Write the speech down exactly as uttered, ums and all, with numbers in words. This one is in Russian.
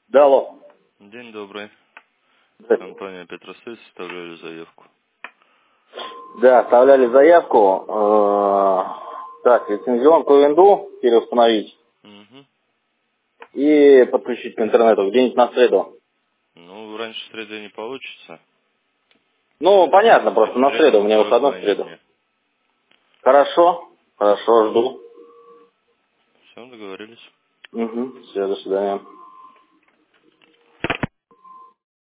Да, алло. День добрый. Здравствуйте. Компания Петросвязь, составляли заявку. Да, оставляли заявку. э, Так, лицензионку винду переустановить Угу. и подключить к интернету где-нибудь на среду. Ну, раньше среды не получится. Ну, понятно, просто на Среда среду, у во меня второй выходной в половине среду. дня. Хорошо, хорошо, жду. Все, договорились. Угу, все, до свидания.